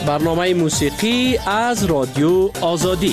برنامه موسیقی از رادیو آزادی.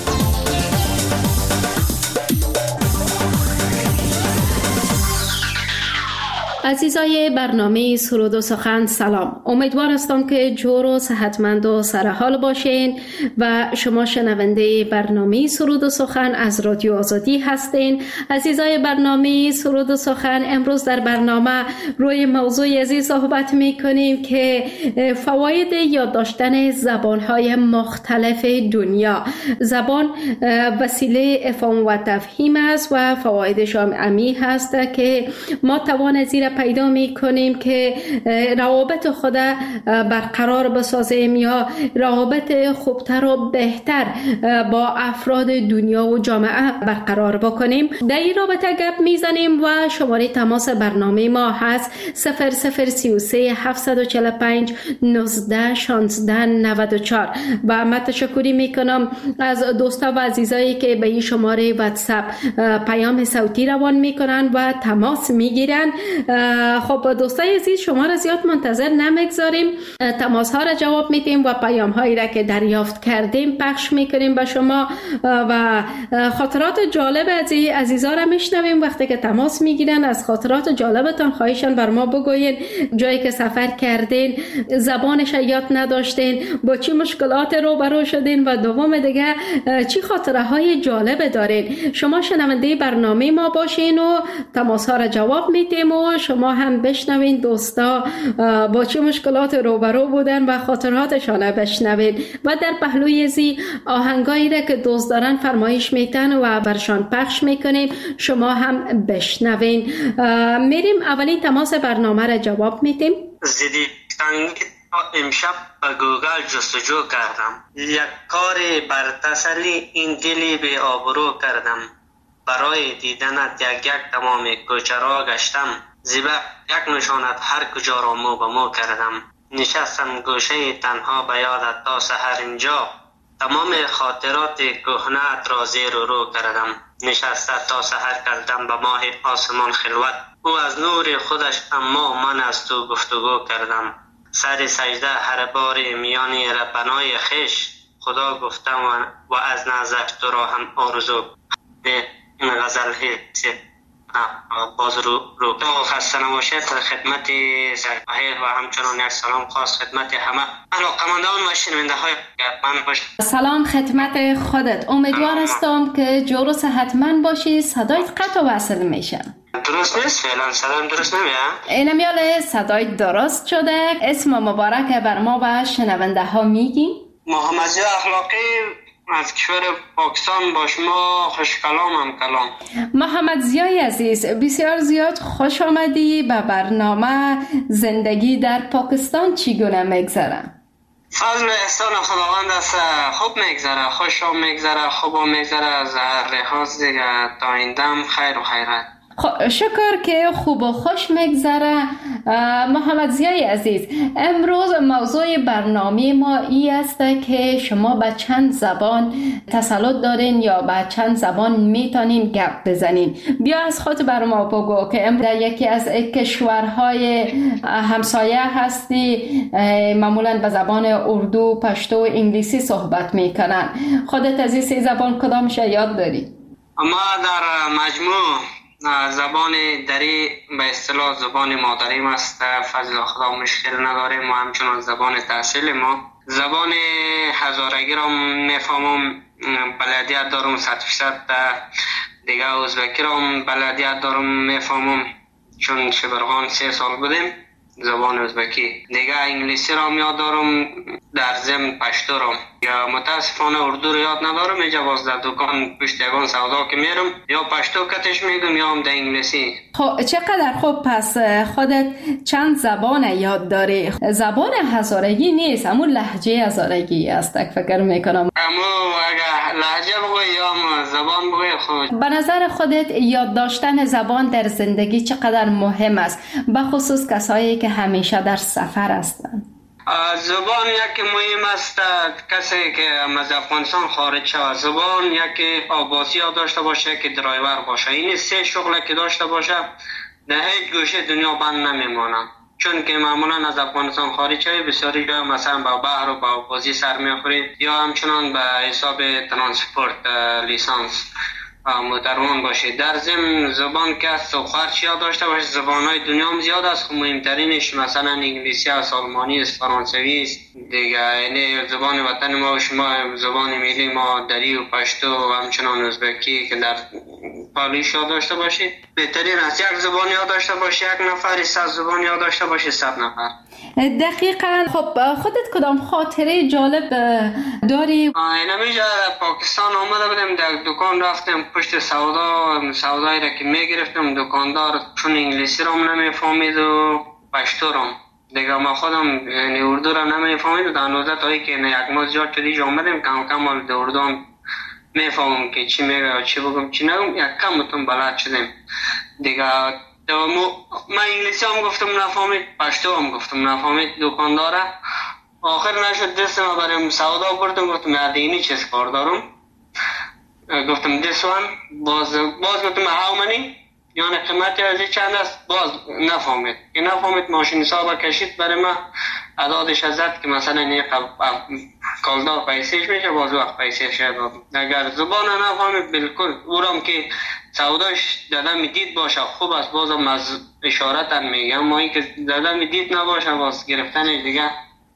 عزیزای برنامه سرود و سخن سلام. امیدوار هستم که جور و صحتمند و سرحال باشین و شما شنونده برنامه سرود و سخن از رادیو آزادی هستین. عزیزای برنامه سرود و سخن، امروز در برنامه روی موضوع عزیز صحبت میکنیم که فواید یاد داشتن زبانهای مختلف دنیا. زبان وسیله افهام و تفهیم است و فوایدش عمیق هست که ما توان زیر پیدا می کنیم که روابط خود برقرار بسازیم یا روابط خوبتر و بهتر با افراد دنیا و جامعه برقرار بکنیم. در این رابطه گپ میزنیم و شماره تماس برنامه ما هست 0033 745 19 16 94 و من تشکری میکنم از دوستا و عزیزایی که به این شماره واتساپ پیام صوتی روان میکنن و تماس میگیرن. خب دوستای عزیز، شما را زیاد منتظر نمیگذاریم، تماس ها را جواب میدیم و پیام هایی را که دریافت کردیم پخش میکنیم به شما و خاطرات جالب از عزیزا را میشنویم. وقتی که تماس میگیرن از خاطرات جالبتان خواهشان بر ما بگوین، جایی که سفر کردین، زبانش یاد نداشتین، با چی مشکلات روبرو شدین و دوم دیگه چی خاطره های جالب دارین. شما شنونده برنامه ما باشین و تماس ها را جواب میدیم و شما هم بشنوین دوستا با چه مشکلات روبرو بودن و خاطراتشان بشنوین و در پهلوی زی آهنگایی را که دوست دارن فرمایش میتن و برشان پخش میکنیم، شما هم بشنوین. میریم اولین تماس برنامه را جواب میدیم. امشب به گوگل جستجو کردم، یک کار بر تسلی این دلی به آبرو کردم، برای دیدنت یک تمام کوچه را گشتم، زیبا یک نشانت هر کجا را مو به مو کردم، نشستم گوشه تنها به یادت تا سحر اینجا، تمام خاطرات کهنه‌ات را زیر و رو کردم، نشسته تا سحر کردم به ماه آسمان خلوت، او از نور خودش اما من از تو گفتگو کردم، سر سجده هر بار میانی ربنای خش، خدا گفتم و از نظر تو را هم آرزو. این غزل هست باز رو خسته نباشید. خدمت سرکاهی و همچنان یک سلام خاص خدمت همه علاقمندان و شنونده های من باشید. سلام خدمت خودت. امیدوار هستم که جور و صحتمند باشی. صدایت قطع و وصل میشه. درست نیست فعلا؟ صدایم درست نمیاد؟ اینمیال صدایت درست شده. اسم مبارک بر ما و شنونده ها میگی؟ محمد زیا اخلاقی از کشور پاکستان با شما خوش کلامم کلام. محمد زیای عزیز، بسیار زیاد خوش آمدی به برنامه. زندگی در پاکستان چگونه میگذره؟ فضل احسان خداوند است، خوب میگذره، خوش میگذره، خوب میگذره، از هر لحاظ دیگه تا ایندم خیر و خیرات. شکر که خوب و خوش میگذره. محمد زیای عزیز، امروز موضوع برنامه ما ای است که شما به چند زبان تسلط دارین یا به چند زبان میتونین گپ بزنین. بیا از خود بر ما بگو که امروز در یکی از کشورهای همسایه هستی، معمولا به زبان اردو، پشتو و انگلیسی صحبت میکنن. خودت از این سه زبان کدامش یاد داری؟ اما در مجموع زبان دری به اصطلاح زبان مادریم است، فضل خدا مشکل نداریم و همچنان زبان تحصیل ما. زبان هزارگی را میفهمم، بلدیت دارم 100%. دیگه ازبکی را بلدیت دارم میفهمم، چون شبرغان 3 سال بودیم زبان ازبکی. دیگه انگلیسی را یاد دارم، در ضمن پشتو را. یا متاسفانه اردو رو یاد ندارم. اینجا باز در دکان پشت یگان سودا که میرم یا پشتو کتش میگم یا هم در انگلیسی. خب چقدر خوب. پس خودت چند زبان یاد داری. زبان هزارگی نیست، همون لهجه هزارگی است فکر میکنم. اما اگه لهجه بگوی یا زبان بگوی خود. به نظر خودت یاد داشتن زبان در زندگی چقدر مهم است، به خصوص کسایی که همیشه در سفر هستند؟ زبان یکی مهم است. کسی که از افغانستان خارج شود، زبان یکی آباسی داشته باشه، که درایور باشه. این 3 شغل که داشته باشه در هیچ گوشه دنیا بند نمیمانه. چون که معمولا از افغانستان خارج شوی بسیاری جا مثلا با بحر و با بازی سر میخورید یا همچنان به حساب ترانسپورت لیسانس متروان باشید. در ضمن زبان که از خارج یاد داشته باشید. زبان‌های دنیا هم زیاد است، مهمترینش مثلا انگلیسی است، آلمانی است، فرانسوی است دیگه. یعنی زبان وطن ما و شما زبان ملی ما دری و پشتو و همچنان ازبکی که در پالیش یاد داشته باشید. بهترین است یک زبان یاد داشته باشید، یک نفر 100 زبان یاد داشته باشید 100 نفر. دقیقاً. خب خودت کدام خاطره جالب داری؟ اینمیجا پاکستان آمده بودم، در دکان رفتم پشت سودایی را که میگرفتم، دکاندار چون انگلیسی را نمیفهمید و پشتو را دیگه ما خودم یعنی اردو را نمیفهمید و در نوزه تایی که یک ماه زیاد شدیج آمدم کم کم در اردو هم میفهمم که چی میگه چی بگم چی نگم، یک کم بتون بلد شدم دیگه. من انگلیسی هم گفتم نفهمید، پشتو هم گفتم نفهمید دکانداره. آخر نشد دست ما بریم سودا بردم، گفتم یادینی چیز کار دارم، گفتم this one باز گفتم how many یعنی قیمتی از چند است، باز نفهمید که نفهمید. ماشین حساب کشید برای ما عدادش ازد که مثلا این کالدار پیسیش میشه، باز وقت پیسیش دادم. اگر زبان نفهمید بالکل اورم که سوداش دادم دید باشه خوب است، بازم از اشارت میگم، ما این که دادم دید نباشه باز گرفتنش دیگه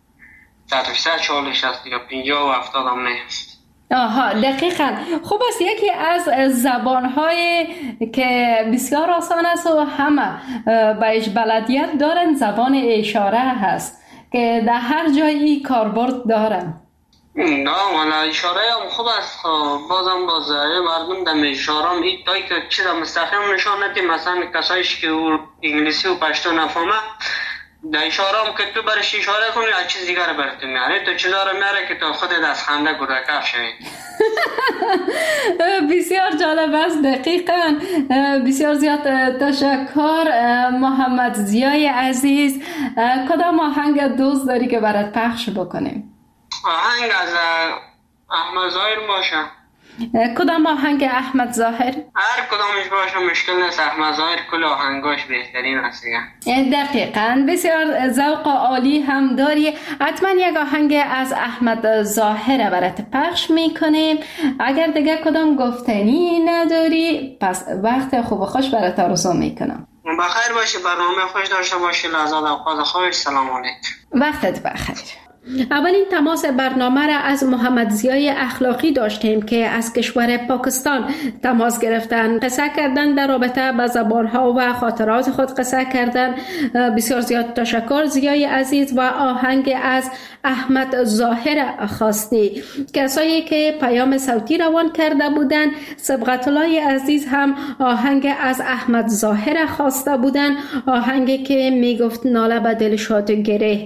140 است یا 50 و 70 هم نیست. آها دقیقاً. خوب است. یکی از زبان‌های که بسیار آسان است و همه بهش بلدیت دارن زبان اشاره هست که در هر جایی کاربرد دارن. نه والا اشاره هم خوب است، بازم باز مردم در اشاره هم این تایی که چیز مستقیم نشان ندیم، مثلا کسایش که انگلیسی و پشتو نفهمه در اشاره هم که تو برش اشاره کنی از چیز دیگر برات میاره، تو چیزا رو میاره که تو خودت از خنده گرکف شوی. بسیار جالب است. دقیقاً. بسیار زیاد تشکر محمد ضیای عزیز. کدام آهنگ دوست داری که برات پخش بکنیم؟ آهنگ از احمد ظاهر باشه. کدام آهنگ احمد ظاهر؟ هر کدامش باشه مشکل نیست، احمد ظاهر کل آهنگاش بهترین است. دقیقاً. بسیار ذوق عالی هم داری. حتما یک آهنگ از احمد ظاهر برات پخش میکنیم. اگر دیگه کدام گفتنی نداری پس وقت خوب و خوش برات آرزو میکنم. بخیر باشی، برنامه خوش داشته باشی، لحظات اوقات خوش. سلام علیکم. وقتت بخیر. اولین تماس برنامه را از محمد ضیای اخلاقی داشتیم که از کشور پاکستان تماس گرفتن، قصه کردن در رابطه با زبانها و خاطرات خود قصه کردن. بسیار زیاد تشکر ضیای عزیز. و آهنگ از احمد ظاهر خواستی. کسایی که پیام صوتی روان کرده بودن، سبقت الله عزیز هم آهنگ از احمد ظاهر خواسته بودن، آهنگی که میگفت ناله به دل شاد گره.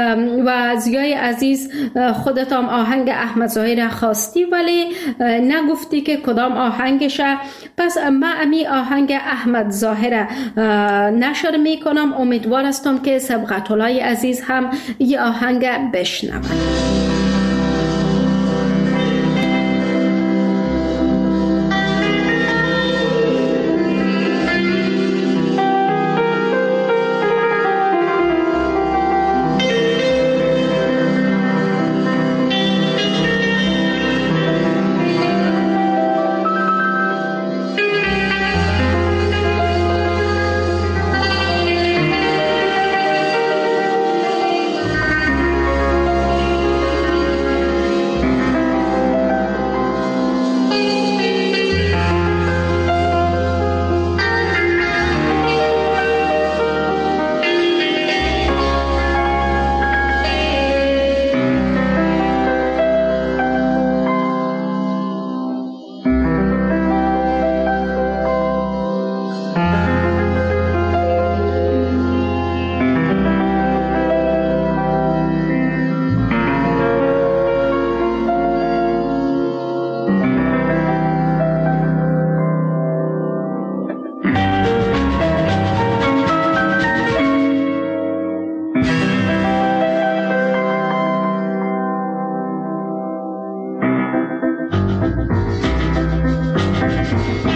و ضیای عزیز خودت هم آهنگ احمد ظاهر خواستی ولی نگفتی که کدام آهنگشه. پس من امی آهنگ احمد ظاهر نشر میکنم. امیدوار هستم که سبقت الله عزیز هم یه آهنگ بشنون.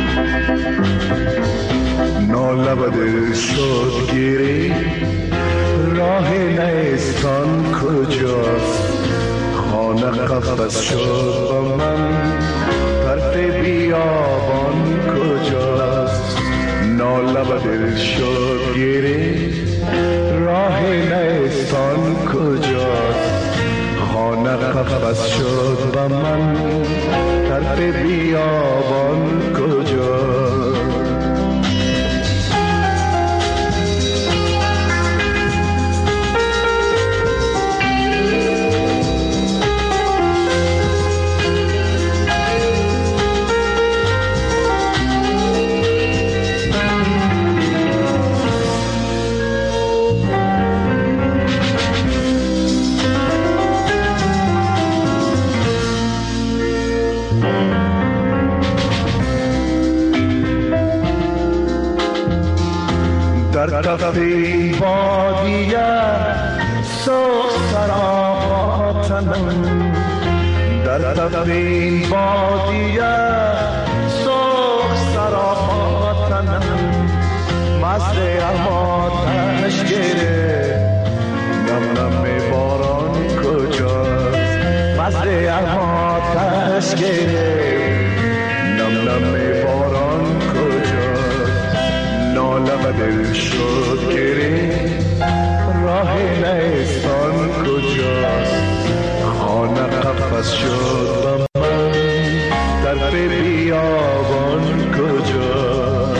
لب دل شد گیری راه نیستان کجاست؟ خانه قفس شد با من، طرف بیابان کجاست؟ ناله و دل شد گیری، راه نیستان کجاست؟ خانه قفس شد با من، طرف بیابان کجاست؟ در طرف این بادیه سرخ سراپاتنم، در طرف این بادیه سرخ سراپاتنم، مست اماتش گره نم نم باران کجاست؟ مست اماتش گره نم نم باران کجاست؟ ناله و دل شد گره، راه نیستان کجاست؟ خانه قفس شد با من، طرف بیابان کجاست؟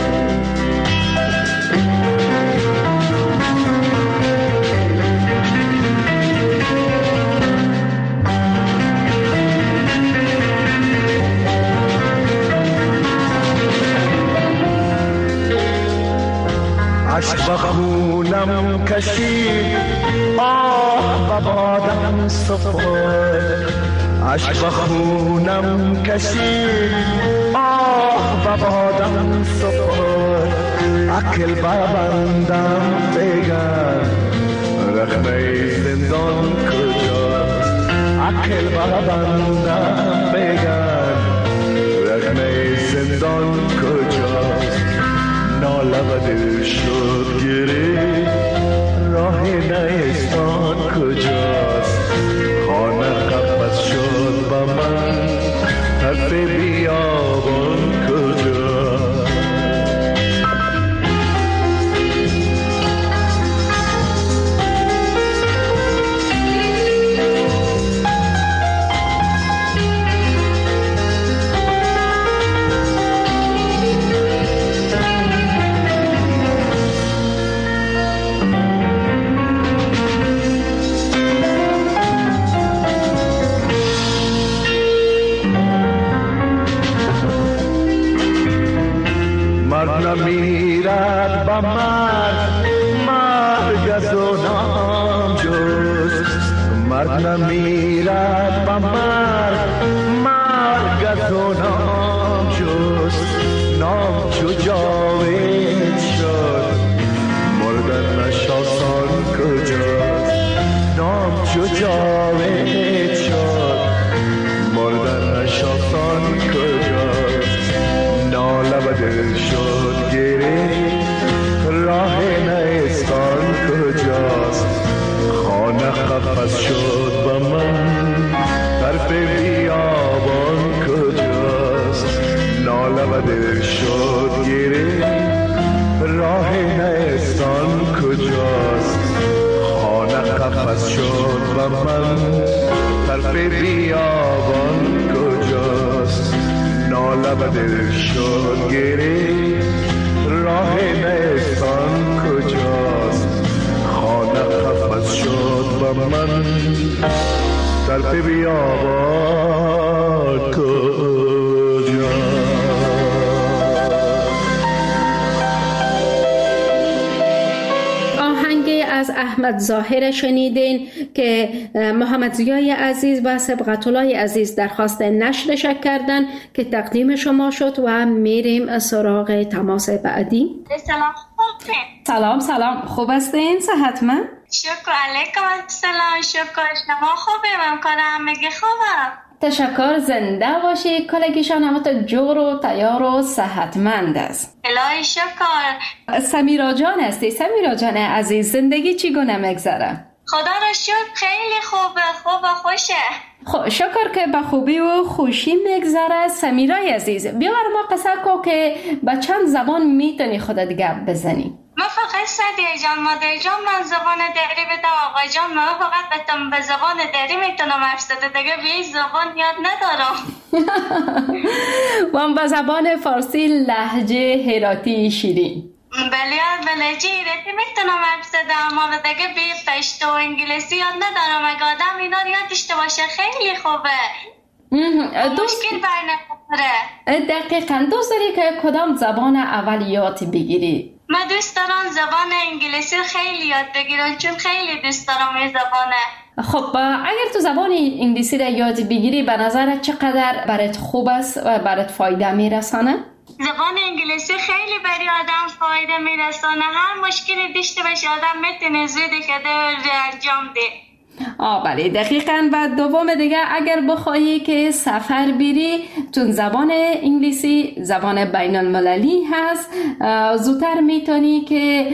عشق و خونم کشید آه و بادم سفر، عشق و خونم کشید آه و بادم سفر، عقل ببندم بگن رخنه زندان کجاست؟ عقل ببندم بگن رخنه زندان کجاست؟ ناله و دل شد گره، راه نیستان کجاست؟ خانه قفس شد با من، طرف بیابان کجاست؟ مرد نمیرد با مرد، مرگ از او نام جست، مرد نمیرد با مرد، مرگ از او نام جست، نام چو جاوید شد مردن نشاسان کجاست؟ نام چو جاوید شد مردن نشاسان کجاست؟ ناله و دل شد گره، راه نیستان کجاست؟ خانه قفس شد با من، طرف بیابان کجاست؟ ناله و دل شد گره، راه نیستان کجاست؟ خانه قفس شد با من، طرف بیابان کجاست؟ ناله و دل شد گره، راه نیستان کجاست؟ خانه قفس شد با من، طرف بیابان کجاست؟ از احمد ظاهر شنیدین که محمد ضیای عزیز و صبغت الله عزیز درخواست نشرش کردن که تقدیم شما شد و میریم سراغ تماس بعدی. سلام خوب هستین؟ صحتمند؟ شکر علیکم السلام. شکر شما خوبه؟ ممکنم مگه خوبم؟ تشکر، زنده باشی. کلگیشان همه تا جور و تیار و صحتمند است. الهی شکر. سمیرا جان هستی. سمیرا جان عزیز، زندگی چگونه میگذره؟ خدا را شکر خیلی خوبه، خوب و خوشه. خب شکر که به خوبی و خوشی میگذره. سمیرای عزیز، بیا بر ما قصه کو که به چند زبان میتونی خودت گپ بزنی؟ من فقط سعدیه جان، مادر جان من زبان دری بدم، آقا جان من فقط به زبان دری میتونم حرف زدم، دیگه به زبان یاد ندارم. و به زبان فارسی لهجه هراتی شیرین. به لهجه هراتی میتونم حرف زدم، اما دیگه به پشتو و انگلیسی یاد ندارم. اگه آدم اینا رو یاد داشته باشه خیلی خوبه. مشکل بر نمیخوره. دقیقاً. دوست داری که کدام زبان اولیات بگیری؟ من دوست دارم زبان انگلیسی خیلی یاد بگیرم، چون خیلی دوست دارم این زبانه. خب اگر تو زبان انگلیسی را یاد بگیری، به نظرت چقدر برات خوب است و برات فایده میرسانه؟ زبان انگلیسی خیلی برای آدم فایده میرسانه. هر مشکلی داشته باشه آدم میتونه زودی که انجام ده. بله دقیقاً. و دوم دیگه، اگر بخواهی که سفر بری، چون زبان انگلیسی زبان بین المللی هست، زودتر میتونی که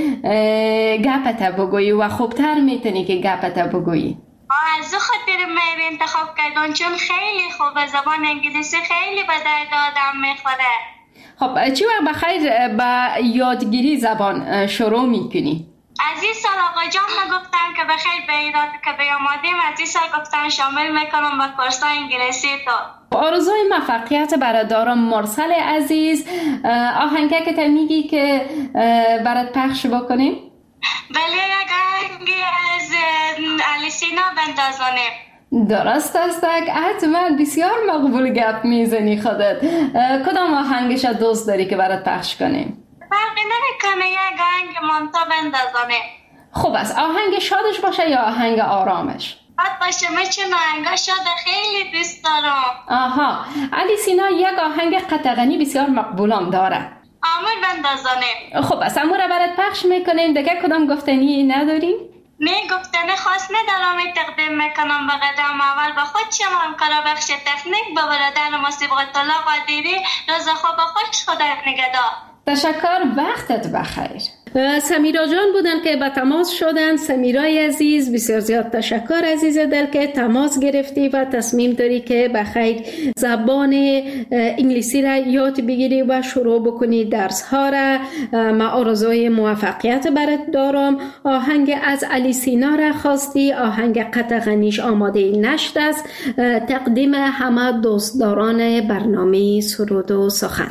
گپت بگویی و خوبتر میتونی که گپت بگویی. از خاطر من انتخاب کردم، چون خیلی خوبه. زبان انگلیسی خیلی به درد آدم میخوره. خب چی وقت بخیر به یادگیری زبان شروع میکنی؟ از این سال آقا جان گفتن که بخیر به ایراد که بیامادیم، از این سال گفتن شامل میکنم به کورسای انگلیسی تو. آرزوی موفقیت برای دارم. مرسل عزیز، آهنگه که میگی که برات پخش بکنیم؟ بله، یک آهنگی از الیسینا بندازانه. درست است. حتما بسیار مقبول گپ میزنی خودت. کدام آهنگش دوست داری که برات پخش کنیم؟ فرقی نمیکنه، یک آهنگ مانتا بندازانه. خوب است. آهنگ شادش باشه یا آهنگ آرامش؟ شاد باشه. من چون آهنگ شاد خیلی دوست دارم. الیسینا یک آهنگ قطغنی بسیار مقبولم داره. آمر بندازانه. خوب است، امور برات پخش میکنیم. دیگه کدام گفتنی نداریم؟ نه، گفتنی خاص ندارم. تقدیم میکنم به قدم اول به خود شما همکار بخش تکنیک، به برادر ما صبغت الله قادری. روز خوب خوش، خدا نگهدار. تشکر، وقتت بخیر. سمیرا جان بودن که به تماس شدن. سمیرای عزیز، بسیار زیاد تشکر عزیز دل که تماس گرفتی و تصمیم داری که بخیر زبان انگلیسی را یاد بگیری و شروع بکنی درس ها را. ما آرزوی موفقیت برات دارم. آهنگ از الیسینا را خواستی، آهنگ قطغنیش آماده نشت است. تقدیم همه دوستداران برنامه سرود و سخن.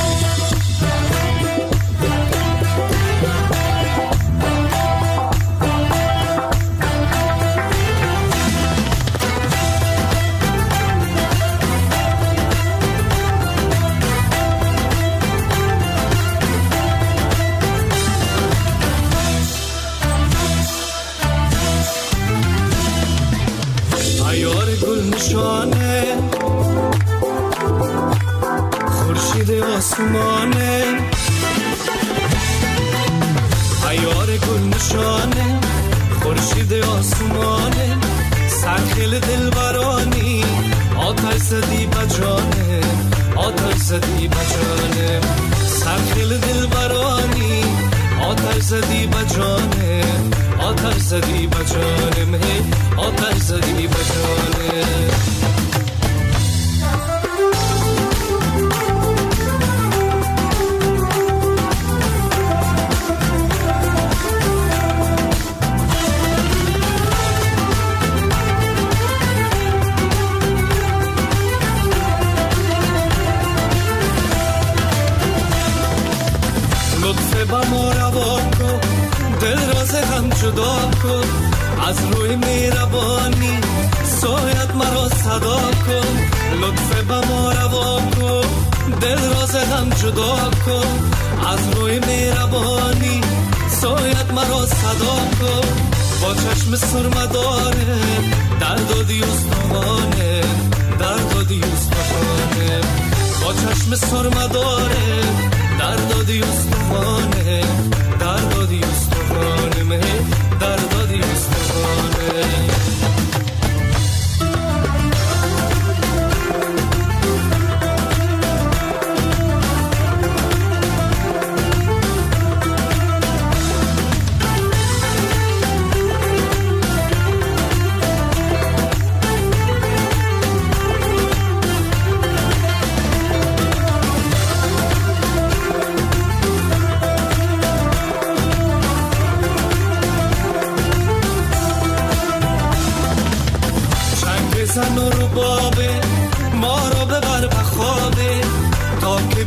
خورشید آسمانه، عیار گل نشانه، خورشید آسمانه، سرخیل دلبرانی، آتش زدی بجانه، آتش زدی بجانه، سرخیل دلبرانی، آتش زدی بجانه، آتش زدی بجانه، آتش زدی بجانه. با ما روا کن، دل راز هم جدا کن، از روی مهربانی سایت مرا صدا کن. لطف با ما روا کن، دل راز هم جدا کن، از روی مهربانی سایت مرا صدا کن. با چشم سرمداره درد و دیوستانه، درد و دیوستانه، با چشم سرمداره درد و دیوستانه، درد و دیوستانه، درد و دیوستانه.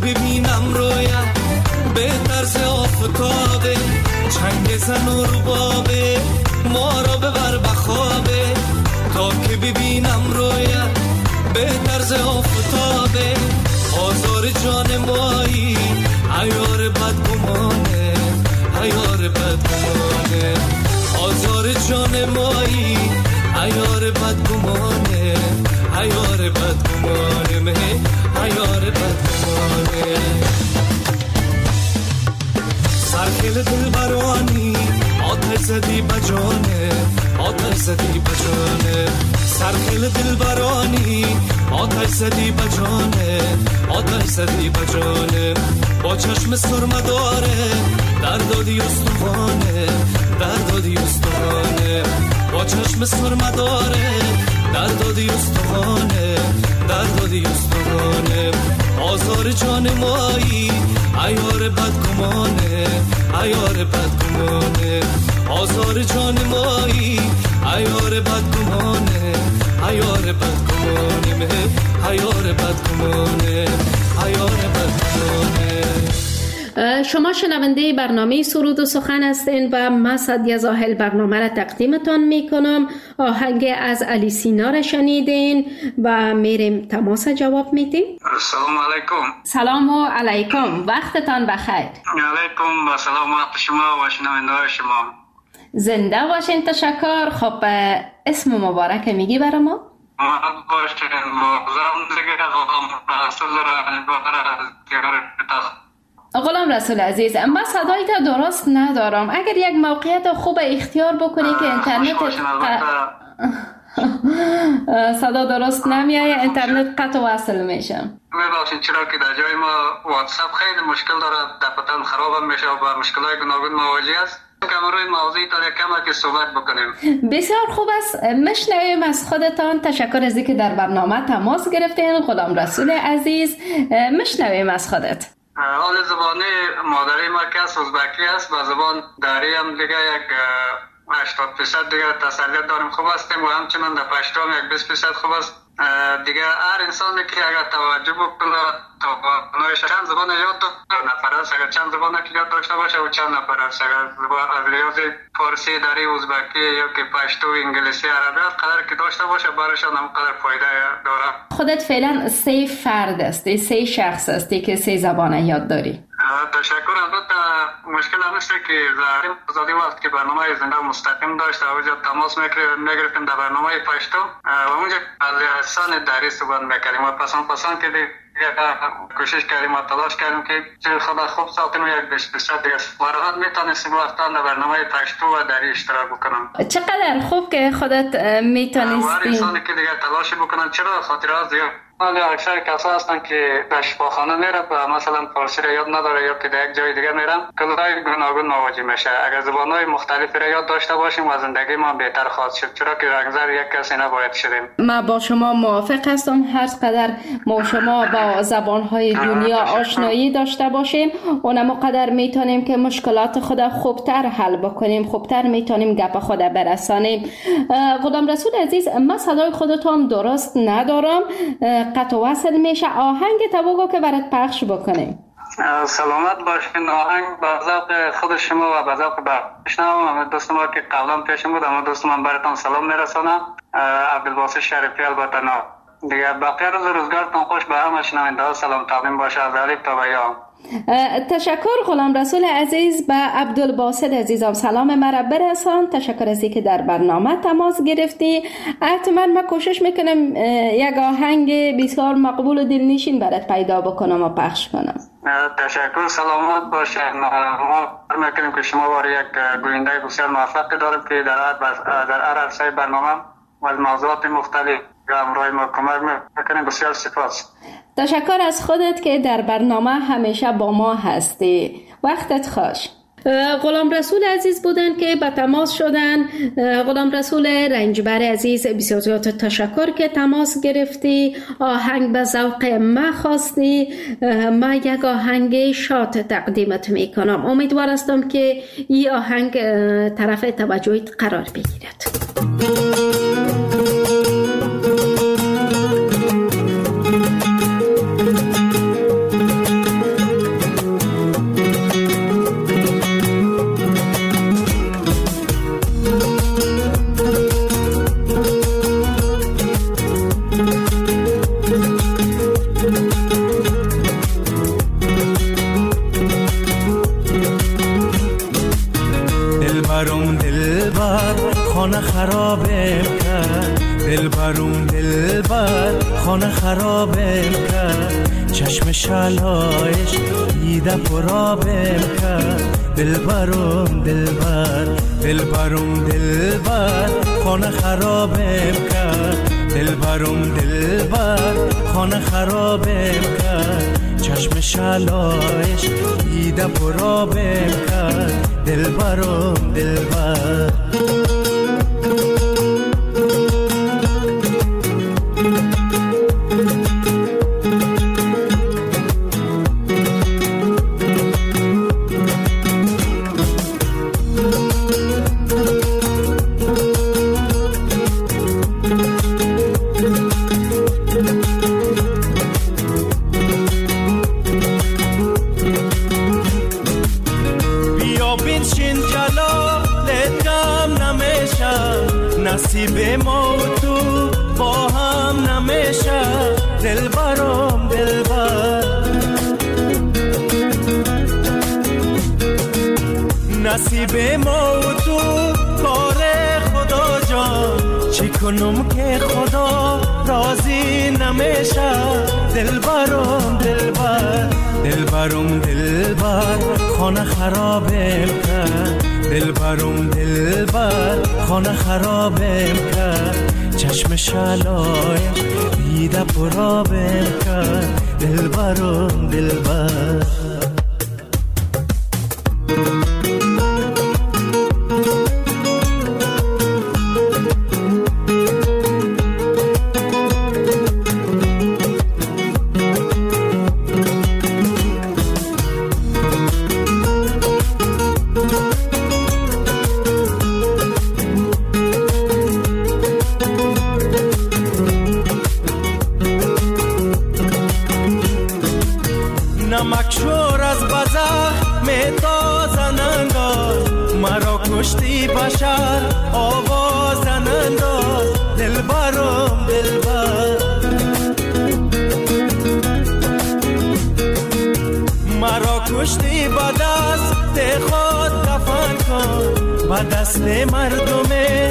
ببینم رویت به طرز آفتابه، چنگ زن و ربابه، ما را ببر بخوابه. تا که ببینم رویت به طرز آفتابه، آزار جان مایی عیار بدگمانه، عیار بدگمانه. آزار جان مایی عیار بدگمانه، عیار بدگمانه، عیار بدگمانه. سرخیل دل برانی آتش زدی بجانه، آتش زدی بجانه. سرخیل دل برانی آتش زدی بجانه، آتش زدی بجانه. با چشم سرمه داره دردادی استوانه، دردادی استوانه. با چشم سرمه داره دردادی استوانه، دردادی استوانه. آزار جان مایی عیار بدگمانه، عیار بدگمانه. آزار جان مایی عیار بدگمانه، عیار بدگمانه، عیار بدگمانه، عیار بدگمانه. شما شنونده برنامه سرود و سخن هستین و من سعدیه زاهل برنامه را تقدیمتان می کنم. آهنگ از علی سینا را شنیدین و میریم تماس جواب میدیم. السلام علیکم. سلام علیکم، وقتتان بخیر. علیکم و سلام وقت شما و شنونده شما. زنده باشین. تشکر. خب اسم مبارک میگی برای ما؟ باشین مغزم دیگه رسول غلام رسول عزیز، من صدایت درست ندارم. اگر یک موقعیت خوب اختیار بکنی که اینترنت صدا درست نمیایه، اینترنت قطع وصل میشه. میبخشید چرا که در جای ما واتساپ خیلی مشکل داره، دفعتاً خرابم میشه و با مشکلات گوناگون مواجه است. که روی موضوعی تا کمی که صحبت بکنیم. بسیار خوب است. مشنویم از خودتان. تشکر از اینکه در برنامه تماس گرفتین. غلام رسول عزیز، مشنویم از خودت. حال زبانی مادری ما که از ازبکی است، با زبان داری هم دیگه یک 80% دیگه تسلیت داریم، خوب هستیم و همچنان در پشتو هم یک 20% خوب است. دیگه هر انسانی که اگر توجه بکنه تواناییش چند زبان یاد نفر است، اگر چند زبان که یاد داشته باشه و چند نفر است، اگر از لحاظ فارسی داری، ازبکی یا که پشتو، انگلیسی، عربی قدر که داشته باشه برایشان هم قدر فایده داره. خودت فعلا 3 فرد هستی، 3 شخص هستی که 3 زبان یاد داری. تشکر. البته مشکل هم نیست که زادی وقت که برنامه زنده مستقیم داشت و اونجا تماس میگرفتیم در برنامه پشتو و اونجا از لسان دری صحبت میکردیم و پسند که کوشش کردیم و تلاش کردیم که چه خدا خوب ساختیم و یک 20% دیگه واقعا میتونستیم وقتا در برنامه پشتو و دری اشتراک بکنم. چقدر خوب که خودت میتونستی. هر انسانی که دیگه تلاش بکنن، چرا خاطرات زیاد ولی اکثر کسا هستن که در شفاخانه میره و مثلا فارسی را یاد نداره یا که در یک جای دیگه میرن کلای گوناگون مواجه میشه. اگر زبانهای مختلفی را یاد داشته باشیم و زندگی ما بهتر خواهد شد، چرا که رنگزر یک کسی نباید شدیم. من با شما موافق هستم. هر قدر ما شما با زبانهای دنیا آشنایی داشته باشیم اونم قدر میتونیم که مشکلات خود خوبتر حل بکنیم، خوبتر میتونیم گپ خود برسانیم. غلام رسول عزیز، من صدای خودت هم درست ندارم، قطع وصل میشه. آهنگ بگو که برات پخش بکنیم. سلامت باشین. آهنگ با ذوق خود شما و با ذوق بشنوم. دوست ما که قبلا پیشم بود، اما دوست من براتون سلام میرسونم. عبدالباسط شریفی البته نه دیگه. بقیه روزگارتون خوش. به همه شنونده ها سلام تقدیم باشه از الف تا به یا. تشکر غلام رسول عزیز. به عبدالباسط عزیزم سلام مرا برسان. تشکر از اینکه در برنامه تماس گرفتی. حتما من کوشش میکنم یک آهنگ بسیار مقبول و دلنشین برات پیدا بکنم و پخش کنم. تشکر. سلامت باشین. ما میکنیم که شما بار یک گوینده بسیار موفق داریم که در هر عرصه برنامه و موضوعات مختلف همراه ما کمک میکنیم. بسیار سپاس. تشکر از خودت که در برنامه همیشه با ما هستی. وقتت خوش. غلام رسول عزیز بودن که به تماس شدن. غلام رسول رنجبر عزیز، بسیار زیاد تشکر که تماس گرفتی. آهنگ به ذوق ما خواستی. ما یک آهنگ شاد تقدیمت میکنم. امیدوار هستم که این آهنگ طرف توجهت قرار بگیرد. خانه خرابم کرد دلبرم دلبر خانه خرابم کرد چشم شلایش دیده پرابم کرد دلبرم دلبر دلبرم دلبر خانه خرابم کرد دلبرم دلبر خانه خرابم کرد چشم شلایش دیده پرابم کرد دلبرم دلبر نصیب ما و تو با هم نمیشه دلبرم دلبر نصیب ما و تو کار خدا جان چی کنم که خدا راضی نمیشه دلبرم دلبر دلبرم دلبر خانه خرابم کرد دلبرم دلبر خانه خرابم کرد چشم شلایش دیده پرابم کرد دلبرم دلبر نمکشور از بزخ میتازن انداز مرا کشتی بشر آوازن انداز دلبرم دلبر مرا کشتی با دست خود دفن کن با دست مردم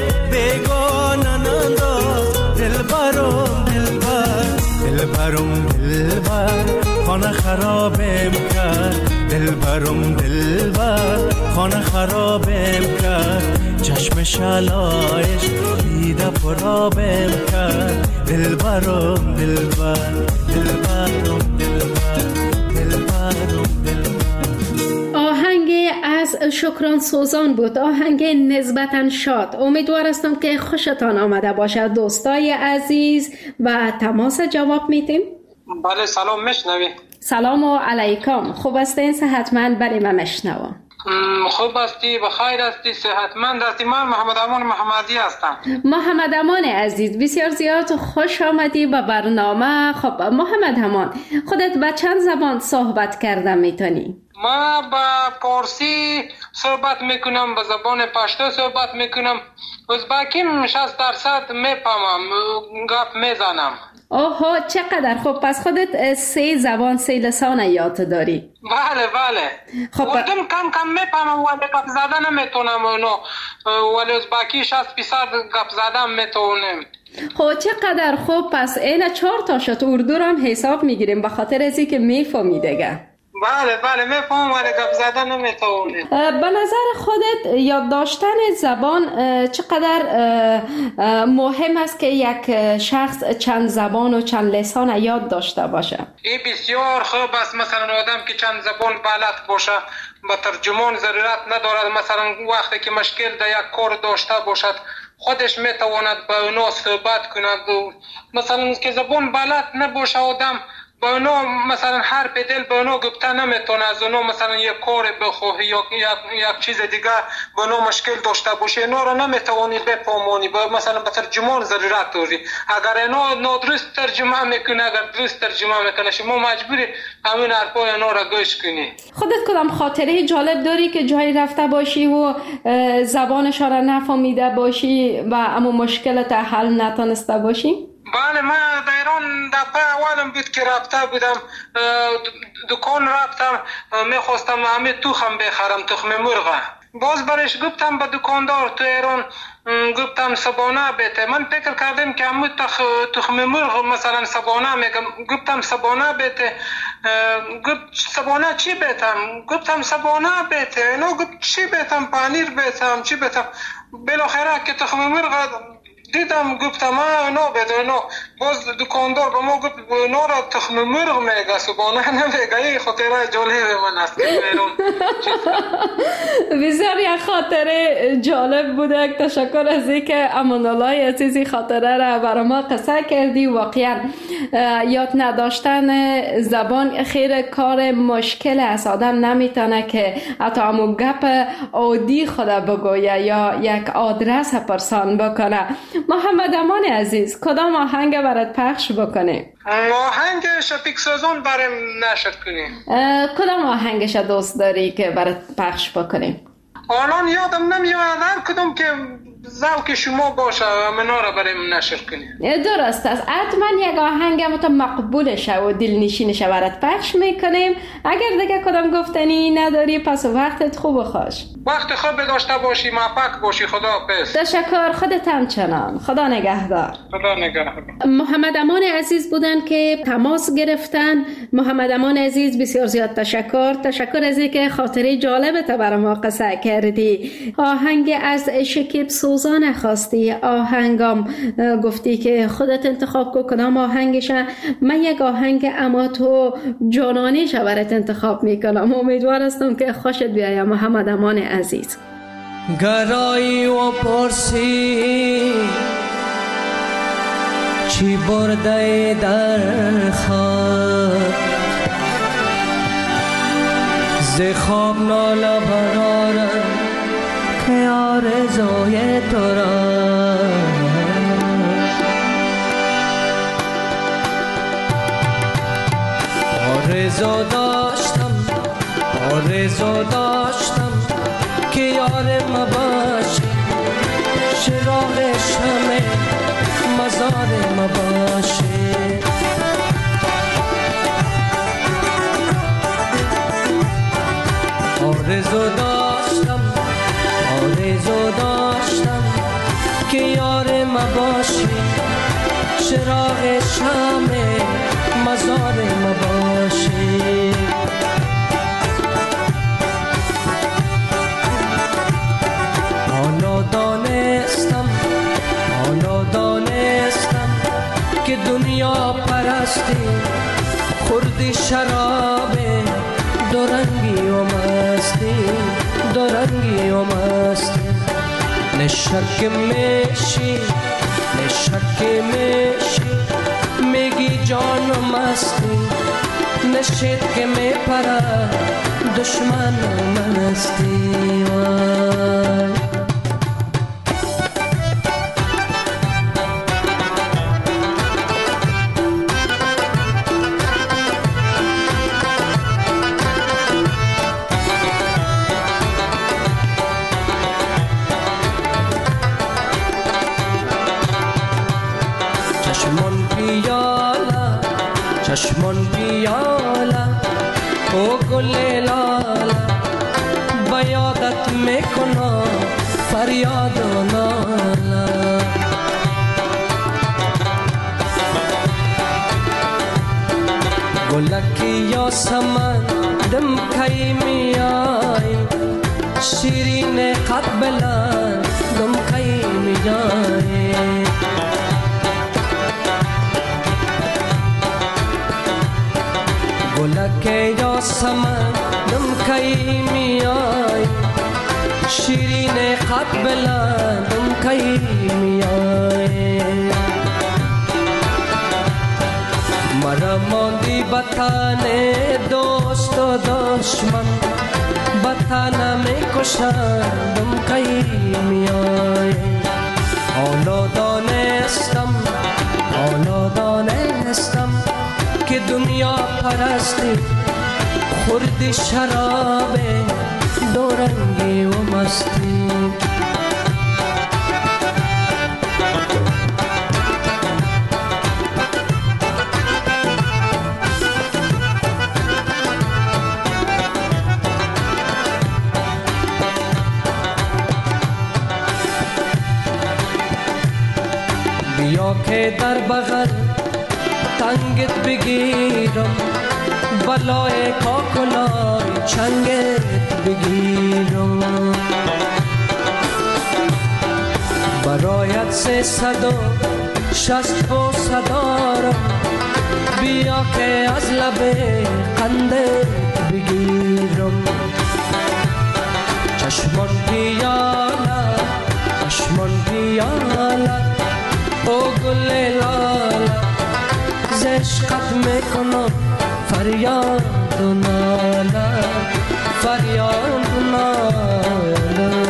بیگانن انداز دلبرم دلبر دلبرم دلبر خانه خرابم کرد دلبرم دلبر خانه خرابم کرد چشم شلایش دیده پرابم کرد دلبرم دلبر دلبرم دلبر دلبرم دلبر. آهنگ از شکران سوزان بود، آهنگ نسبتاً شاد. امیدوار هستم که خوشتان آمده باشد دوستای عزیز و تماس جواب میتیم. بله سلام میشنوی؟ سلام و علیکم. خوب هستین؟ صحتمند؟ بله من میشنوم. خوب هستی؟ بخیر هستی؟ صحتمند هستی؟ من محمد امان محمدی هستم. محمد امان عزیز بسیار زیاد خوش آمدی به برنامه. خب محمد امان خودت به چند زبان صحبت کردن میتونی؟ ما با پارسی صحبت میکنم، به زبان پشتو صحبت میکنم، ازبکیم 60% میفهمم، گپ میزنم. اوه چقدر خوب. پس خودت 3 زبان 3 لسان یاد داری؟ بله بله. خب اردم کم میفهمم ولی گپ زدن نمیتونم، ولی ازبکی 60% گپ زدن میتونم. خب چقدر خوب. پس این 4 تا شد اردو رو هم حساب میگیریم به خاطر ازی که میفهمی دیگه. بله بله میفهمم ولی گپ زدن نمیتونم. به نظر خودت یاد داشتن زبان چقدر مهم است که یک شخص چند زبان و چند لسان یاد داشته باشه؟ این بسیار خوب است. مثلا آدم که چند زبان بلد باشه با ترجمان ضرورت ندارد. مثلا وقتی که مشکل در یک کار داشته باشد خودش میتواند با اونا صحبت کند. مثلا که زبان بلد نباشه آدم با اونا مثلا حرف دل با اونا گفته نمیتونه، از اونا مثلا یک کار بخواه یا یک چیز دیگه با اونا مشکل داشته باشه اینا رو نمیتوانی بفهمانی، مثلا به ترجمان ضرورت داری. اگر اینا نادرست ترجمه میکنه، اگر درست ترجمه میکنه شما مجبوری همین حرفای اینا رو گوش کنی. خودت کدام خاطره جالب داری که جایی رفته باشی و زبانش را نفهمیده باشی و اما مشکلت حل نتونسته باشی؟ بله من در ایران دفعه اولم بود که رفته بودم دکان رفتم، میخواستم همه تخم بخرم، تخم مرغ. باز برش گفتم به دکاندار تو ایران، گفتم سبانه بیته. من فکر کردم که همون تخم مرغ مثلا سبانه میگم، گفتم سبانه بیته. گفت سبانه چی بیتم؟ گفتم سبانه بیته. نو گفت چی بیتم؟ پنیر بیتم چی بیتم؟ بالاخره که تخم مرغ دیدم گفتم نو بیته. نو باز دکاندار به ما گفت نو را تخم مرغ میگه سبانه نمیگه. این خاطره جالب من است. بسیار یک خاطره جالب بوده. تشکر از اینکه امان‌الله عزیزی خاطره را برای ما قصه کردی. واقعا یاد نداشتن زبان خیر کار مشکل است. آدم نمیتونه که حتی همون گپ عادی خود بگویه یا یک آدرس پرسان بکنه. محمد امان عزیز، کدام آهنگ برات پخش بکنیم؟ آهنگ شپیک سازان برام نشر کنیم. کدام آهنگش دوست داری که برات پخش بکنیم؟ الان یادم نمیاد هر کدوم که ذوق شما باشه منا را برام نشر کنیم. درست است. حتما یک آهنگ مقبولشه و دلنشینشه برات پخش میکنیم. اگر دیگه کدام گفتنی نداری پس وقتت خوب و خوش. وقت خوب داشته باشی، موفق باشی. خدا حافظ. تشکر. خودت همچنان. خدا نگهدار. خدا نگهدار. محمد امان عزیز بودن که تماس گرفتن. محمد امان عزیز بسیار زیاد تشکر از اینکه خاطره جالبت برای ما قصه کردی. آهنگ از شکیب سوزان خواستی، آهنگام گفتی که خودت انتخاب کدام آهنگشه. من یک آهنگ اما تو جانانیش برات انتخاب میکنم. امیدوار هستم که خوشت بیاید محمد امان عزیز. گرایی و پرسی چی برده در خواب، ز خواب ناله برارم که آرزوی تو را. آرزو داشتم که یارم باشی، چراغ شمع مزارم باشی. آرزو داشتم که یارم باشی، چراغ شمع مزارم باشی. حالا دانستم که دنیا پرستی خوردی شراب دورنگی و مستی. نشک میشی میگی جان و مستی، نشید که میپره دشمن و مستی. چشمان پیالا او گل لالا، بیادت میکنم فریاد و نالا. گلکی یا سمن دم کی میای، شیرین قد بلند دم کی میای. گلک یا سمن دم کی میای، شیرین قد بلند دم کی میای. مرا ماندی بطن دوست و دشمن، بطن میکشند دم کی میای. حالا دانستم که دنیا پرستی خوردی شراب دورنگی و مستی. که در بغل تنگت بگیرم بلای کاکلای چنگت بگیرم برایت 360 فوسه دارم بیا که از لب قندت بگیرم چشمان پیاله چشمان پیاله او گل لاله ز عشقت میکنم فریاد و ناله فریاد و ناله.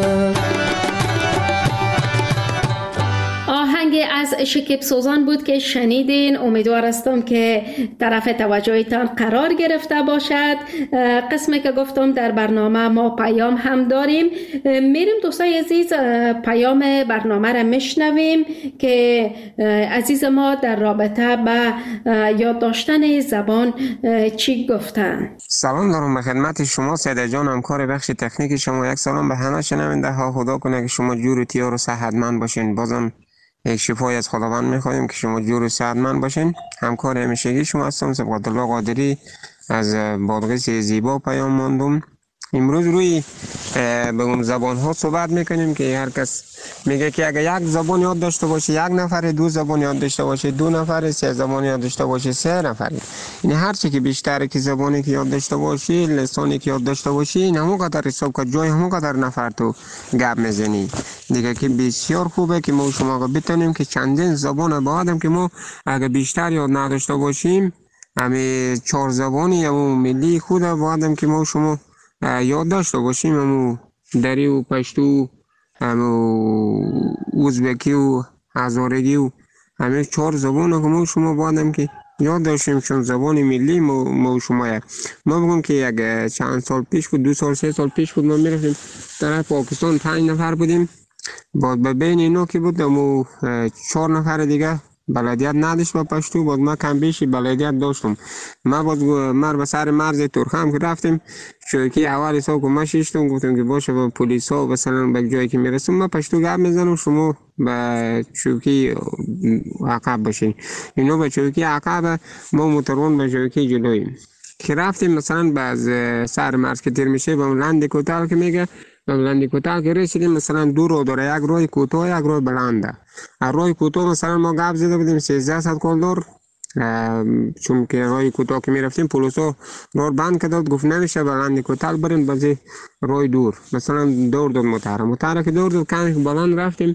آهنگ از شکیب سوزان بود که شنیدین. امیدوار هستم که طرف توجهتان قرار گرفته باشد. قسمی که گفتم در برنامه ما پیام هم داریم، میریم دوستای عزیز پیام برنامه را میشنویم که عزیز ما در رابطه با یاد داشتن زبان چی گفتن. سلام دارم به خدمت شما سیده جان، همکار بخش تکنیک شما. یک سلام به همه شنونده ها. خدا کنه که شما جور و تیار و صحتمند باشین. بازم یک شفای از خداوند میخوایم که شما جور و صحتمند باشین. همکار همیشگی شما هستم سبقت الله قادری از بادغیس زیبا پیام ماندم. امروز روی به اون زبان ها صحبت میکنیم که هر کس میگه که اگر یک زبان یاد داشته باشه، یک نفر دو زبان یاد داشته باشه، دو نفر سه زبان یاد داشته باشه، سه نفر. این هر چی که بیشتر که زبانی که یاد داشته باشی، لسانی که یاد داشته باشی، این همون قدر حساب که جای همون قدر نفر تو گپ میزنی دیگه، که بسیار خوبه که ما شما بتونیم که چندین زبان با آدم که ما اگر بیشتر یاد نداشته باشیم، همه 4 زبانی همون ملی خود با آدم که ما شما یاد داشته باشیم، همون دری و پشتو، همون ازبکی و هزارگی و همه 4 زبان که ما شما با آدم که یاد داشتیم، چون زبان ملی ما شما ما بگم که یک چند سال پیش بود، 2 سال 3 سال پیش بود، ما میرفتیم طرف پاکستان 5 نفر بودیم، بعد به بین اینا که بود همون 4 نفر دیگه بلدیت نداشت با پشتو، بعد ما کم بیشی بلدیت داشتم. ما باز به سر مرز ترخم که رفتیم، چوکی اول حساب که ما شیشتم، گفتم که باشه با پلیس ها مثلا به جایی که میرسیم ما پشتو گپ میزنم، شما به چوکی عقب باشین. اینو به چوکی عقب، ما موترون به چوکی جلویم که رفتیم. مثلا باز سر مرز که تیر میشه به لند کوتال که میگه، لند کوتال که رسیدیم مثلا 2 رو داره، یک روی کوتاه یک روی بلنده. روی کوتاه مثلا ما گپ زده بودیم 1300 کلدار، چون که روی کوتاه که میرفتیم پلیسا راه بند کرد، گفت نمیشه بلند کوتاه برین بازی روی دور. مثلا دور داد موتر که دور داد کمی بلند رفتیم،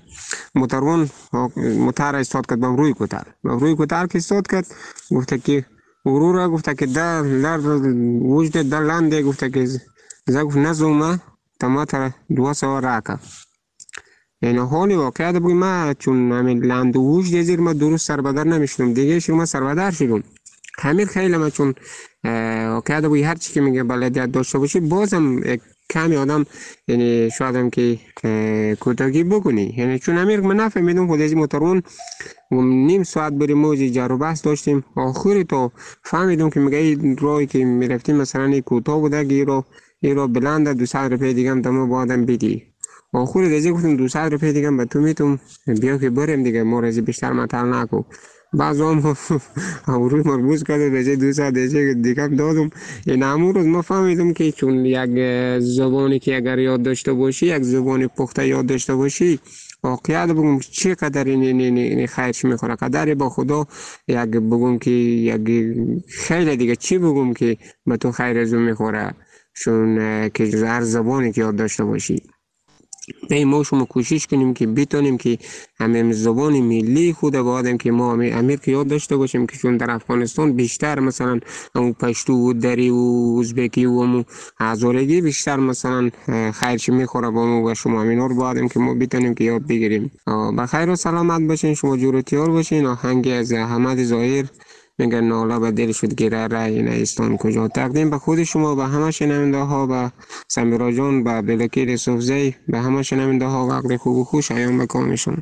موتر استاد کرد به روی کوتاه که استاد کرد، گفت که غرور، گفت که در وجود در لنده، گفت که گفت نزومه تماتر 200 راکا. یعنی حالی واقعیت بگیم ما چون همین لند و وجود زیر ما درست سربدر نمیشدم دیگه، شما سربدر شدم همین خیلی. ما چون واقعیت بگیم هر چی که میگه بلدیت داشته باشی، بازم کمی آدم یعنی شاید هم که کوتاهی بکنی، یعنی چون امیر من نفهمیدم خود از موترون نیم ساعت بریم موزی جر و بحث داشتیم، آخری تا فهمیدم که میگه این راهی که میرفتیم مثلا کوتاه بوده، این رو بلنده 200 روپیه دیگه هم دمو با آدم بدی. آخری دیگه گفتم 200 روپیه دیگه به تو میتونم بیا که بریم دیگه، ما رازی بیشتر مطل نکو. بعض هم روی مربوط کرده به جای 200 دیگه دادم. این همون روز ما فهمیدم که چون یک زبانی که اگر یاد داشته باشی، یک زبان پخته یاد داشته باشی، واقعیت بگم چقدر این خیرش میخوره، قدر با خدا یک بگم که یک خیلی دیگه چی بگم که به تو خیر ازو میخوره، چون که هر زبانی که یاد داشته باشی. ما شما کوشش کنیم که بتونیم که همین زبان ملی خود با آدم که ما امیر که یاد داشته باشیم، که چون در افغانستان بیشتر مثلا همون پشتو و دری و ازبکی و همون هزارگی بیشتر مثلا خیرش میخوره با ما و شما، همینا رو با آدم که ما بتونیم که یاد بگیریم. بخیر و سلامت باشین، شما جور و تیار باشین. آهنگ از احمد ظاهر میگن ناله به دل شد گره رای نیستان کجا، تقدیم به خود شما، به همه شنونده ها، به سمیرا جان، به بلکیر صوفزی، به همه شنونده ها وقت خوب و خوش ایام بکامشون.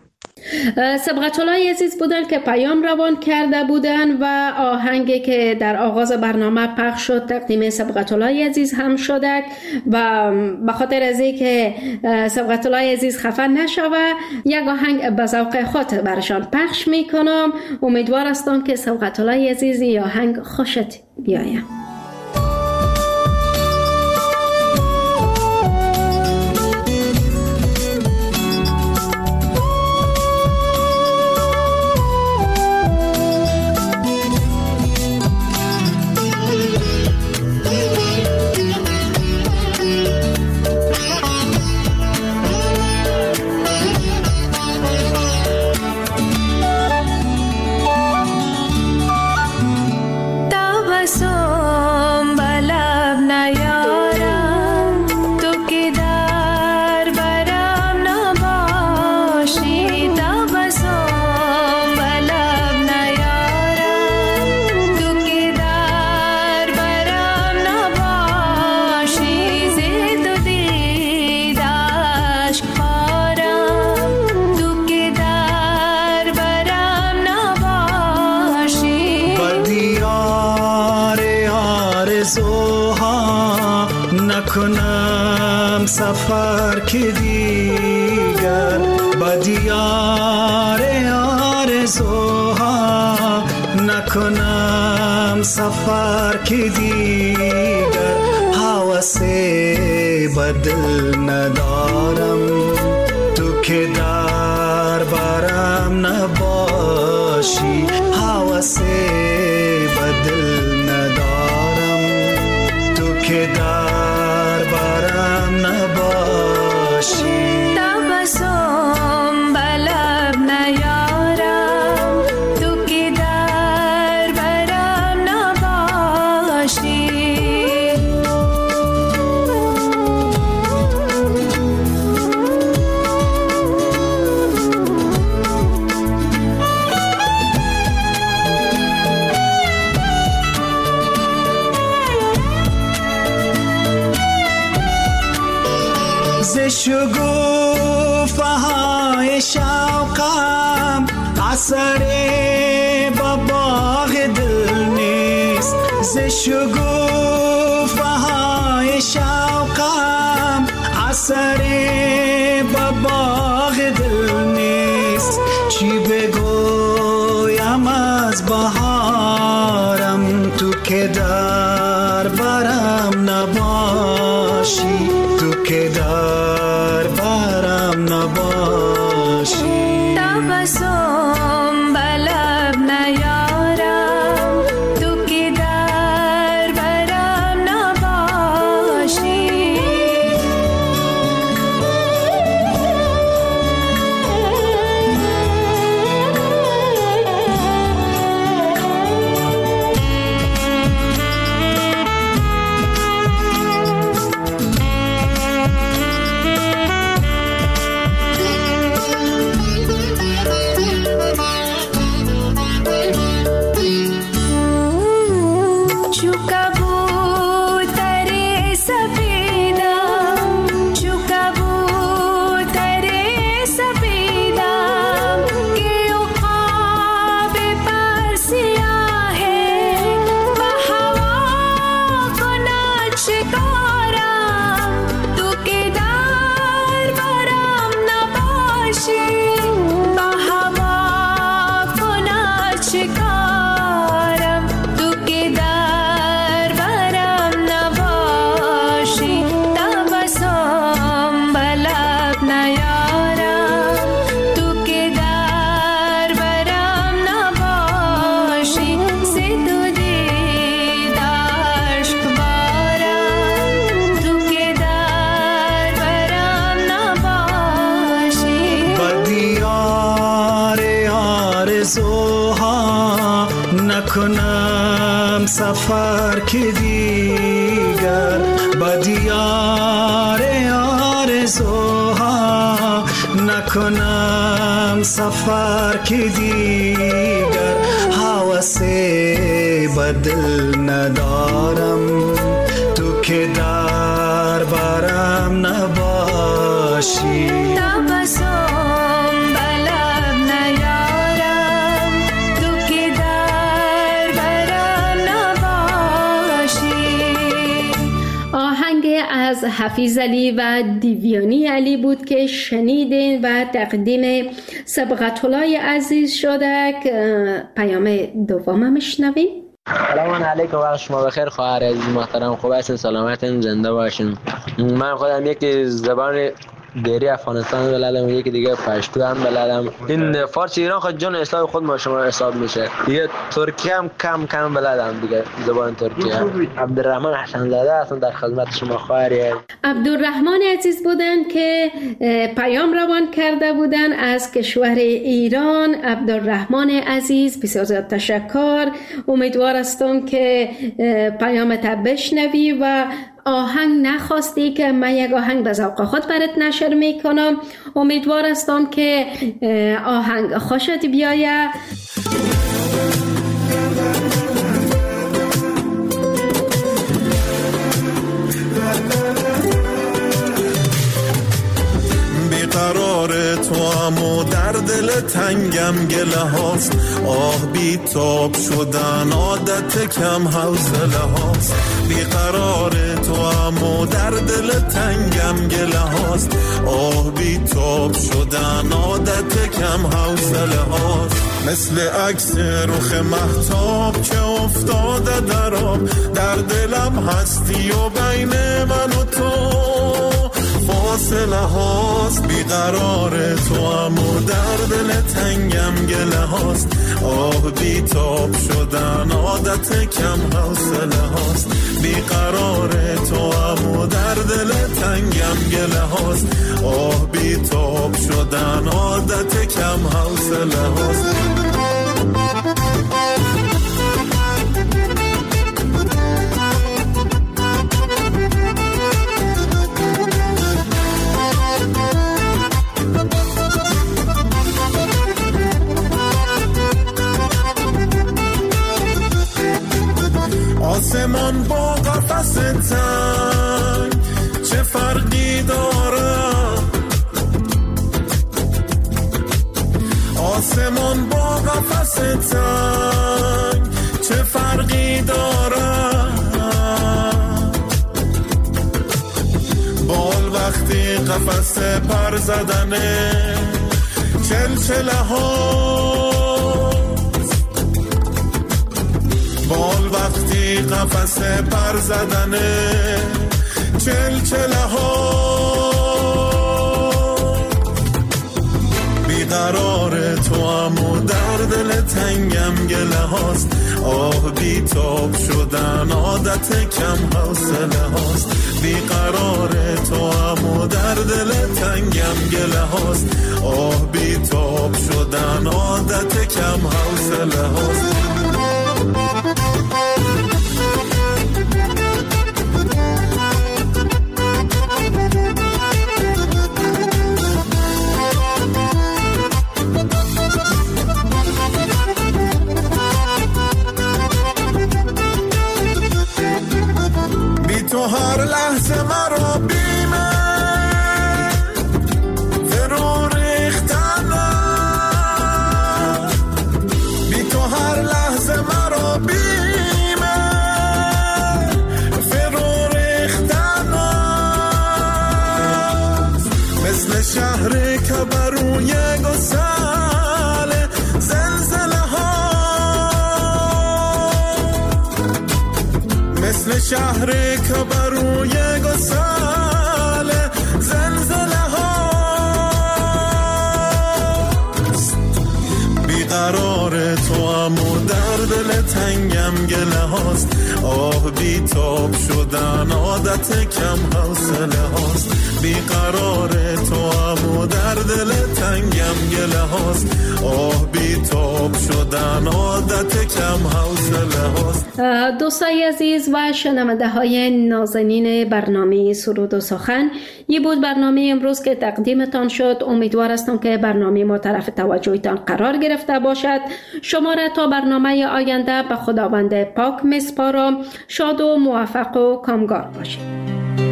سبقت‌الله عزیز بودن که پیام روان کرده بودن و آهنگی که در آغاز برنامه پخش شد تقدیم سبقت‌الله عزیز هم شده و به خاطر از اینکه سبقت‌الله عزیز خفه نشوه یک آهنگ به ذوق خود برشان پخش میکنم. امیدوار هستم که سبقت‌الله عزیز این آهنگ خوشت بیاید. نکنم سفر که دیگر با دیار آرزوها نکنم سفر که دیگر حوث بدل ندارم تو که در برم نباشی حوث بدل ندارم تو که در برم نباشی تبسم بلب نیارم تو که در برم نباشی شگوفه های شوقم اثر با باغ دل نیست ز شگوفه های شوقم اثر با باغ دل نیست چی بگویم از بهارم تو که در برم نباشی تو که در برم نباشی تبسم بلب نیارم تو که در برم نباشی نکنم سفر که دیگر با دیار آرزوها نکنم سفر که دیگر حوث بدل ندارم تو که در برم نباشی تبسم بلب آهنگ از حفیظ علی و دیویانی علی بود که شنیدین و تقدیم سبقت الله عزیز شده. پیام دوم میشنویم. سلام علیکم، وقت شما بخیر خواهر عزیز محترم. خوب هستین؟ سلامتین، زنده باشین. من خودم یکی زبان دیری افغانستان بلدم، یکی دیگه پشتو هم بلدم. این فارسی ایران خود جان اصلاح خود ما شما حساب میشه. دیگه ترکی هم کم بلدم دیگه، زبان ترکی هم. عبدالرحمن حسن زاده هستم در خدمت شما خواهری. عبدالرحمن عزیز بودن که پیام روان کرده بودن از کشور ایران. عبدالرحمن عزیز بسیار زیاد تشکر. امیدوار هستم که پیامت بشنوی و آهنگ نخواستی که من یک آهنگ به ذوق خود برات نشر میکنم. امیدوار هستم که آهنگ خوشت بیاید. بیقرار تو امو در دل تنگم گله هاست، آه بی تاب شدن عادت کم حوصله هاست. بیقرار تو امو در دل تنگم گله هاست، آه بی تاب شدن عادت کم حوصله هاست. مثل عکس رخ مهتاب که افتاده در آب، در دلم هستی و بین من و تو فاصله هاست. بیقرار تو امو در دل تنگم گله هاست، آه بی تاب شدن عادت کم حوصله هاست. بیقرار تو امو در دل تنگم گله هاست، آه بی تاب شدن عادت کم حوصله هاست. آسمان با قفس تنگ چه فرقی داره؟ آسمان با قفس تنگ چه فرقی داره؟ بال وقتی قفس پر زدنه چلچله ها، بال وقتی قفس پر زدنه چلچله ها. بیقرار تو امو در دل تنگم گله هاست، آه بی تاب شدن عادت کم حوصله هاست. بیقرار تو امو در دل تنگم گله هاست، آه بی تاب شدن عادت کم حوصله هاست. بی تو هر لحظه مرا بیمه فرو ریختنه، بی تو هر لحظه مرا بیمه فرو ریختنه. مثل شهری که بروی گسل زلزله ها، مثل شهری که بروی گسل زلزله ها. بیقرار تو امو در دل تنگم گله هاست، آه بی تاب شدن عادت کم حوصله هاست. بیقرار تو امو در دل تنگم گله هاست، آه بی تاب شدن عادت کم حوصله هاست. دوستای عزیز و شنونده های نازنین برنامه سرود و سخن، یه بود برنامه امروز که تقدیمتان شد. امیدوار هستم که برنامه ما طرف توجهتان قرار گرفته باشد. شما را تا برنامه آینده به خداوند پاک میسپارم. شاد و موفق و کامگار باشید.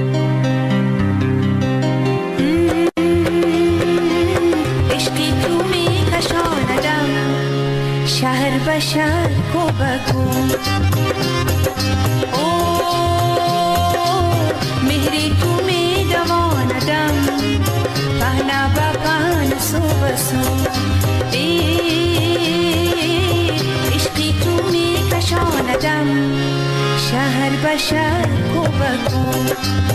شهر به شهر کوبکو مهر بسو عشقی تو می کشاندم شهر به شهر کو بگو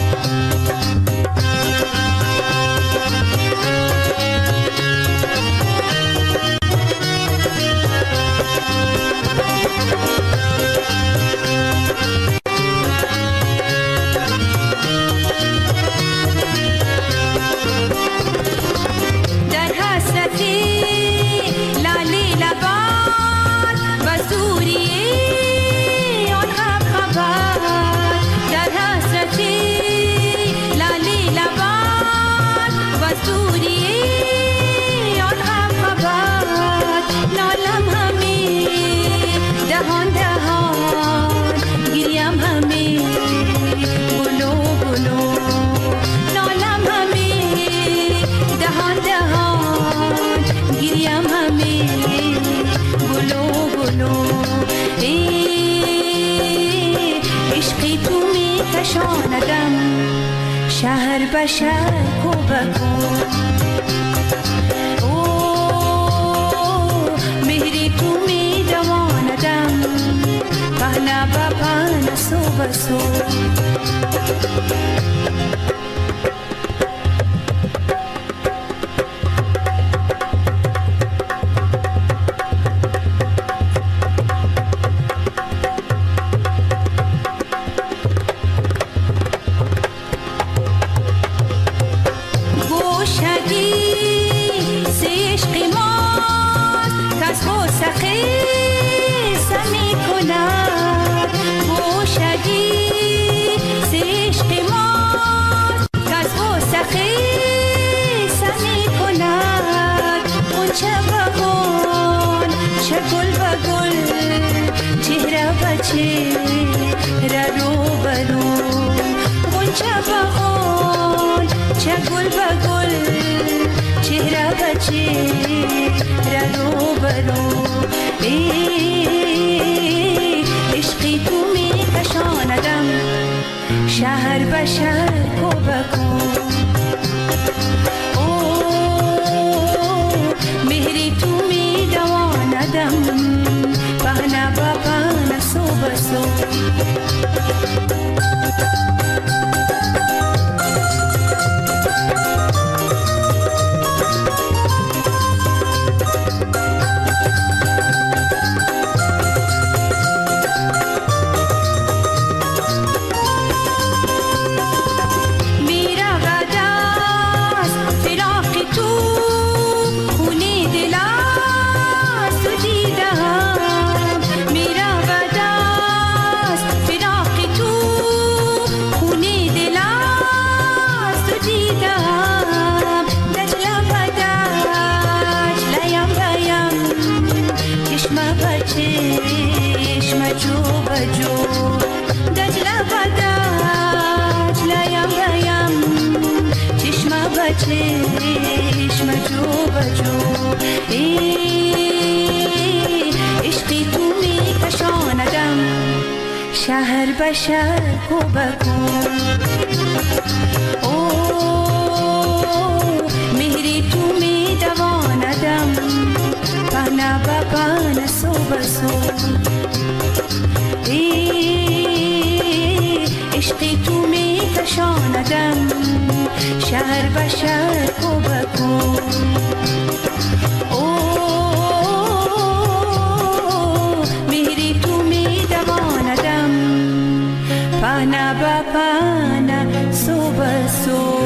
شهر به شهر کو بگو مهری تو می دواندم پهنا با پهنا سو بسو عشقی تو می کشاندم شهر به شهر کو بگو مهری تو می دواندم پهنا با پهنا سو بسو شهر به شهر کو بگو مهری تو می دواندم پهنا با پهنا سو بسو عشقی تو می کشاندم شهر به شهر کو بگو مهری تو می دواندم پهنا با پهنا سو بسو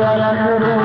Thank you.